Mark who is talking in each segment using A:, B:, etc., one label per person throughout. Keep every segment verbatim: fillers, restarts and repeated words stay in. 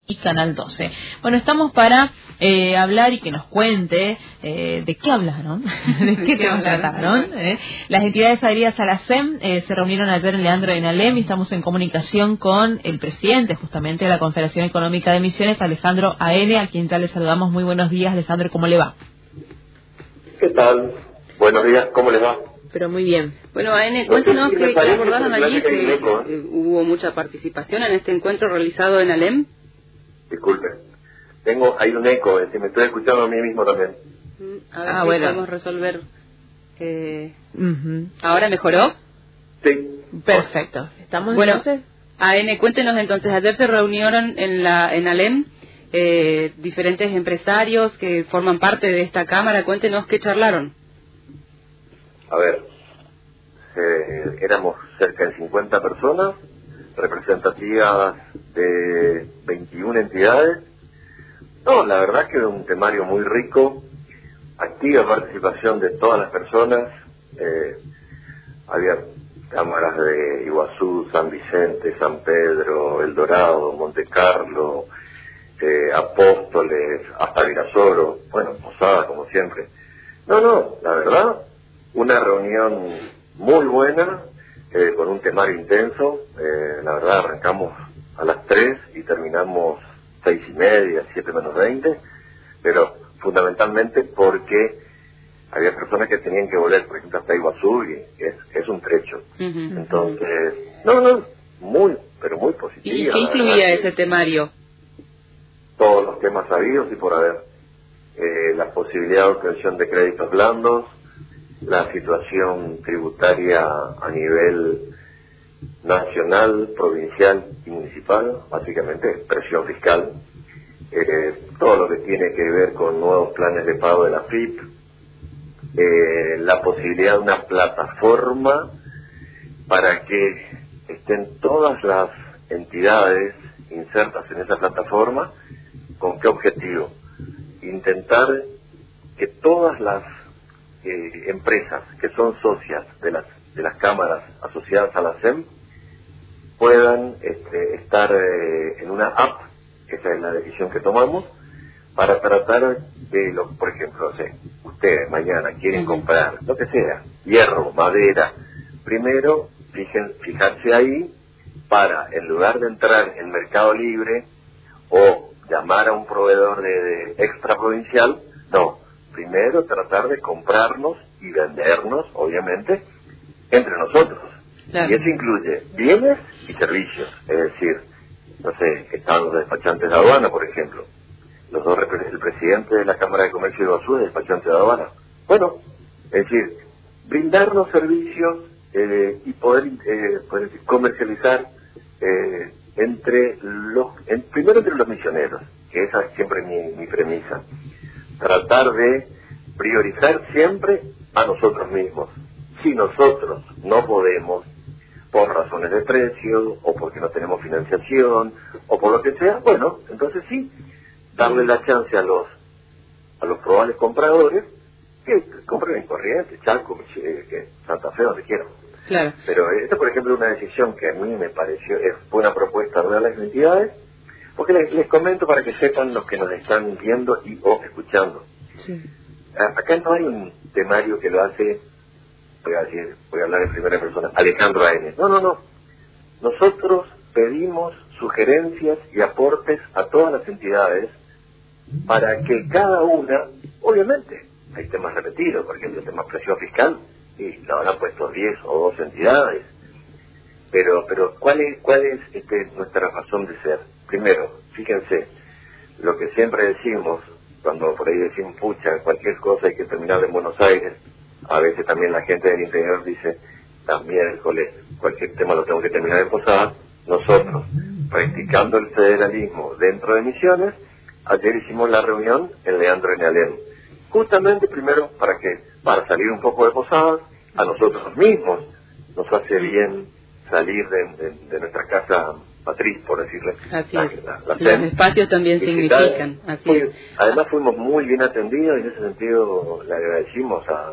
A: y Canal doce. Bueno, estamos para eh, hablar y que nos cuente eh, de qué hablaron, de qué temas trataron. Eh. Las entidades adheridas a la S E M eh, se reunieron ayer en Leandro de Nalem y estamos en comunicación con el presidente justamente de la Confederación Económica de Misiones, Alejandro Aene, a quien tal le saludamos. Muy buenos días, Alejandro, ¿cómo le va?
B: ¿Qué tal? Buenos días, ¿cómo les va?
C: Pero muy bien. Bueno, Aene, cuéntenos qué abordaron allí, que eco, ¿eh? Hubo mucha participación en este encuentro realizado en Alem.
B: Disculpe, tengo, hay un eco, es decir, me estoy escuchando a mí mismo también.
C: A ver ah, si bueno. podemos resolver. Eh... Uh-huh. ¿Ahora mejoró?
B: Sí.
C: Perfecto. ¿Estamos bueno, entonces? Aene, cuéntenos entonces, ayer se reunieron en la en Alem eh, diferentes empresarios que forman parte de esta cámara. Cuéntenos qué charlaron.
B: A ver, eh, éramos cerca de cincuenta personas, representativas de veintiuna entidades. No, la verdad que era un temario muy rico, activa participación de todas las personas. Eh, había cámaras de Iguazú, San Vicente, San Pedro, El Dorado, Monte Carlo, eh, Apóstoles, hasta Virasoro, bueno, Posada como siempre. No, no, la verdad, una reunión muy buena, eh, con un temario intenso. Eh, la verdad arrancamos a las tres y terminamos seis y media, siete menos veinte, pero fundamentalmente porque había personas que tenían que volver, por ejemplo, hasta Iguazú, y es, es un trecho. Uh-huh. Entonces, no, no, muy, pero muy positiva.
C: ¿Y qué incluía ese temario?
B: Todos los temas sabidos y por haber. Eh, la posibilidad de obtención de créditos blandos, la situación tributaria a nivel nacional, provincial y municipal, básicamente presión fiscal, eh, todo lo que tiene que ver con nuevos planes de pago de la F I P, eh, la posibilidad de una plataforma para que estén todas las entidades insertas en esa plataforma. ¿Con qué objetivo? Intentar que todas las eh, empresas que son socias de las de las cámaras asociadas a la S E M puedan este, estar eh, en una app. Esa es la decisión que tomamos para tratar de, lo, por ejemplo, no sé, ustedes mañana quieren comprar lo que sea, hierro, madera, primero fijen, fijarse ahí para, en lugar de entrar en Mercado Libre o llamar a un proveedor de, de extraprovincial, no, primero tratar de comprarnos y vendernos, obviamente, entre nosotros. Claro. Y eso incluye bienes y servicios, es decir, no sé, están los despachantes de aduana, por ejemplo. Los dos, el presidente de la Cámara de Comercio de Iguazú es despachante de aduana. Bueno, es decir, brindarnos servicios eh, y poder, eh, poder comercializar eh, entre los, en, primero entre los misioneros, que esa es siempre mi, mi premisa. Tratar de priorizar siempre a nosotros mismos. Si nosotros no podemos, por razones de precio, o porque no tenemos financiación, o por lo que sea, bueno, entonces sí, darle la chance a los a los probables compradores que compren en Corrientes, Chaco, que Santa Fe, donde quieran.
C: Claro.
B: Pero esta, por ejemplo, es una decisión que a mí me pareció, es buena propuesta de las entidades, porque les, les comento para que sepan los que nos están viendo y o escuchando.
C: Sí.
B: Acá no hay un temario que lo hace, voy a decir, voy a hablar en primera persona, Alejandro Aene. No, no, no. Nosotros pedimos sugerencias y aportes a todas las entidades para que cada una, obviamente, hay temas repetidos, por ejemplo, el tema presión fiscal, y lo habrán puesto diez o dos entidades, pero pero ¿cuál es cuál es este, nuestra razón de ser? Primero, fíjense, lo que siempre decimos, cuando por ahí decimos, pucha, cualquier cosa hay que terminar en Buenos Aires, a veces también la gente del interior dice, también el cole, cualquier tema lo tengo que terminar en Posada. Nosotros, practicando el federalismo dentro de Misiones, ayer hicimos la reunión en Leandro de Nalem, justamente primero para que para salir un poco de Posadas, a nosotros mismos nos hace bien salir de, de, de nuestra casa matriz, por decirle.
C: Así la, es. La, la Los espacios también significan. Así
B: fue,
C: es.
B: Además fuimos muy bien atendidos y en ese sentido le agradecimos a,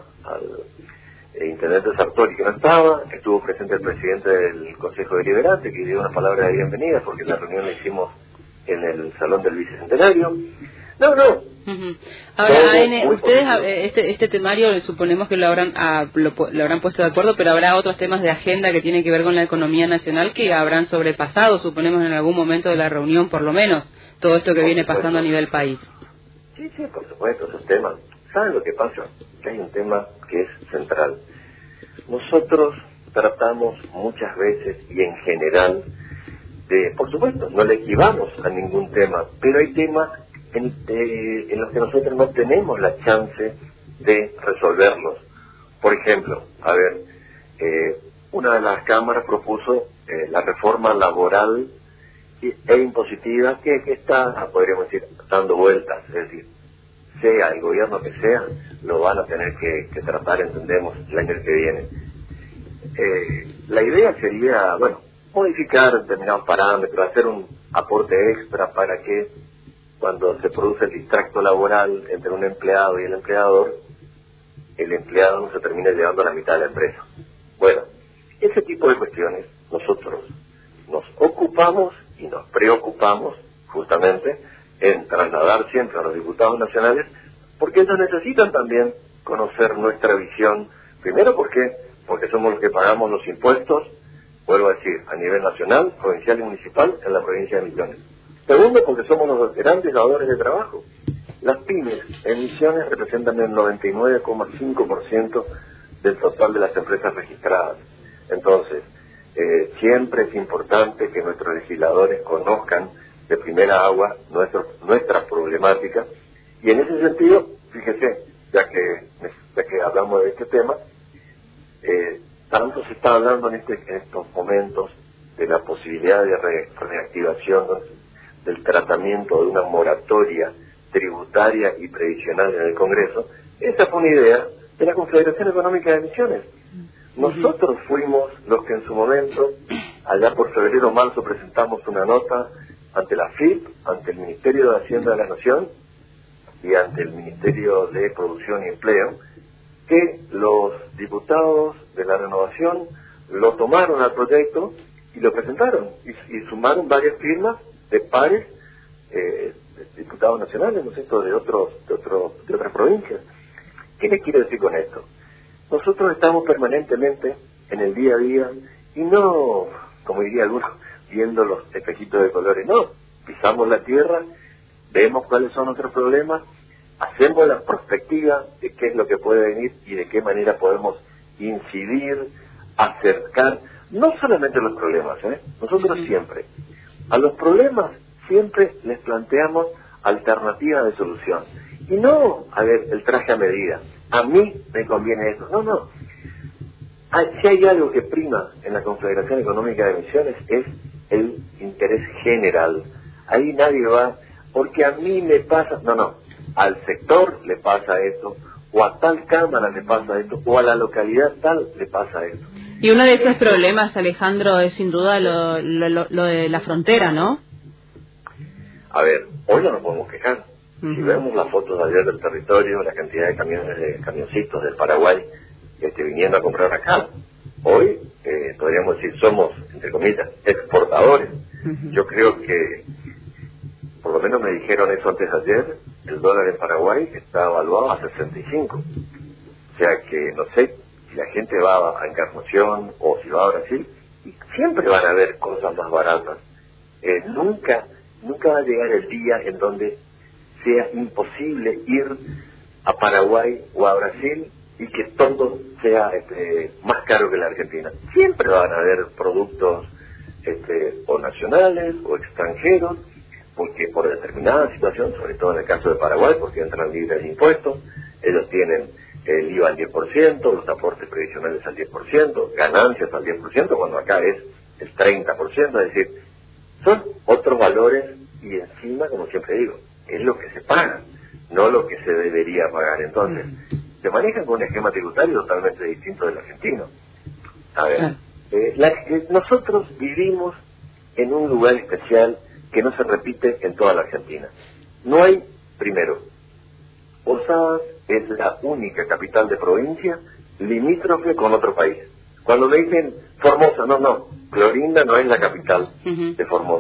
B: al intendente Sartori, que no estaba, estuvo presente el presidente del Consejo Deliberante, que dio una palabra de bienvenida porque la reunión la hicimos en el Salón del Bicentenario. No, no.
C: Uh-huh. Ahora, A N, ustedes, este, este temario suponemos que lo habrán, ah, lo, lo habrán puesto de acuerdo, pero habrá otros temas de agenda que tienen que ver con la economía nacional que habrán sobrepasado, suponemos, en algún momento de la reunión, por lo menos, todo esto que viene pasando a nivel país.
B: Sí, sí, por supuesto, esos temas. ¿Saben lo que pasa? Que hay un tema que es central. Nosotros tratamos muchas veces y en general de, por supuesto, no le esquivamos a ningún tema, pero hay temas en, eh, en los que nosotros no tenemos la chance de resolverlos. Por ejemplo, a ver, eh, una de las cámaras propuso eh, la reforma laboral e impositiva que, que está, podríamos decir, dando vueltas, es decir, sea el gobierno que sea, lo van a tener que, que tratar, entendemos, el año que viene. Eh, la idea sería, bueno, modificar determinados parámetros, hacer un aporte extra para que cuando se produce el distracto laboral entre un empleado y el empleador, el empleado no se termine llevando a la mitad de la empresa. Bueno, ese tipo de cuestiones nosotros nos ocupamos y nos preocupamos justamente en trasladar siempre a los diputados nacionales, porque ellos necesitan también conocer nuestra visión, primero porque porque somos los que pagamos los impuestos, vuelvo a decir, a nivel nacional, provincial y municipal en la provincia de Misiones. Segundo, porque somos los grandes dadores de trabajo. Las pymes en Misiones representan el noventa y nueve coma cinco por ciento del total de las empresas registradas. Entonces, eh, siempre es importante que nuestros legisladores conozcan de primera agua nuestro, nuestra problemática, y en ese sentido, fíjese, ya que, ya que hablamos de este tema, eh, tanto se está hablando en, este, en estos momentos de la posibilidad de re, reactivación, ¿no?, del tratamiento de una moratoria tributaria y previsional en el Congreso. Esa fue una idea de la Confederación Económica de Misiones. Nosotros fuimos los que en su momento, allá por febrero o marzo, presentamos una nota ante la F I P, ante el Ministerio de Hacienda de la Nación y ante el Ministerio de Producción y Empleo, que los diputados de la Renovación lo tomaron al proyecto y lo presentaron, y, y sumaron varias firmas de pares, eh, de diputados nacionales, ¿no es cierto?, de, otros, de, otros, de otras provincias. ¿Qué les quiero decir con esto? Nosotros estamos permanentemente en el día a día y no, como diría algunos, viendo los espejitos de colores, no, pisamos la tierra, vemos cuáles son nuestros problemas, hacemos la perspectiva de qué es lo que puede venir y de qué manera podemos incidir, acercar, no solamente los problemas, ¿eh? Nosotros siempre, a los problemas siempre les planteamos alternativas de solución. Y no, a ver, el traje a medida, a mí me conviene esto, no, no. Si hay algo que prima en la Confederación Económica de Misiones es el interés general. Ahí nadie va, porque a mí me pasa, no, no, al sector le pasa esto, o a tal cámara le pasa esto, o a la localidad tal le pasa esto.
A: Y uno de esos problemas, Alejandro, es sin duda lo, lo, lo de la frontera, ¿no?
B: A ver, hoy no nos podemos quejar. Uh-huh. Si vemos las fotos de ayer del territorio, la cantidad de camiones, de camioncitos del Paraguay este, viniendo a comprar acá, hoy eh, podríamos decir somos, entre comillas, exportadores. Uh-huh. Yo creo que, por lo menos me dijeron eso antes de ayer, el dólar en Paraguay está evaluado a sesenta y cinco. O sea que, no sé, si la gente va a Encarnación o si va a Brasil, siempre van a haber cosas más baratas. Eh, nunca, nunca va a llegar el día en donde sea imposible ir a Paraguay o a Brasil y que todo sea este, más caro que la Argentina. Siempre van a haber productos este, o nacionales o extranjeros, porque por determinada situación, sobre todo en el caso de Paraguay, porque entran libres de impuestos, ellos tienen el I V A al diez por ciento, los aportes previsionales al diez por ciento, ganancias al diez por ciento, cuando acá es el treinta por ciento, es decir, son otros valores y encima, como siempre digo, es lo que se paga, no lo que se debería pagar. Entonces, se manejan con un esquema tributario totalmente distinto del argentino. A ver, eh, la, eh, nosotros vivimos en un lugar especial que no se repite en toda la Argentina. No hay, primero, Posadas es la única capital de provincia limítrofe con otro país. Cuando me dicen Formosa, no, no, Clorinda no es la capital uh-huh. de Formosa.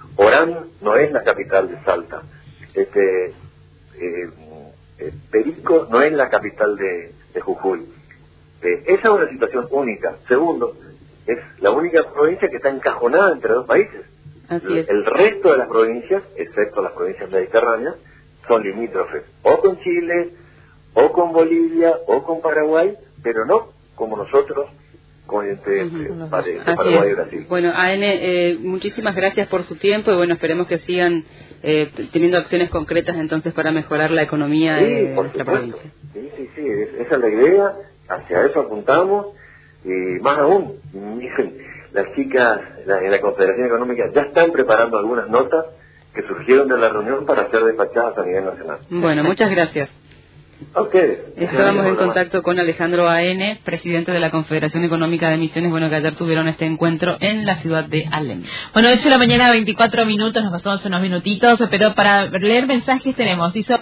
B: Orán no es la capital de Salta. Este, eh, eh, Perico no es la capital de, de Jujuy. Eh, esa es una situación única. Segundo, es la única provincia que está encajonada entre dos países.
C: Así es.
B: El resto de las provincias, excepto las provincias mediterráneas, son limítrofes o con Chile, o con Bolivia, o con Paraguay, pero no como nosotros con entre,
C: Uh-huh.
B: para, de Paraguay y Brasil.
C: Bueno, A N, eh, muchísimas gracias por su tiempo y bueno, esperemos que sigan eh, teniendo acciones concretas entonces para mejorar la economía
B: Sí,
C: de
B: por
C: nuestra
B: supuesto.
C: provincia.
B: Sí, sí, sí, es- esa es la idea, hacia eso apuntamos, y más aún, miren, las chicas la- en la Confederación Económica ya están preparando algunas notas que surgieron de la reunión para ser despachadas a nivel nacional.
C: Bueno, muchas gracias.
B: A ustedes.
C: Estábamos en contacto con Alejandro A N, presidente de la Confederación Económica de Misiones, bueno, que ayer tuvieron este encuentro en la ciudad de Alem.
A: Bueno, ocho de la mañana, veinticuatro minutos, nos pasamos unos minutitos, pero para leer mensajes tenemos, dice...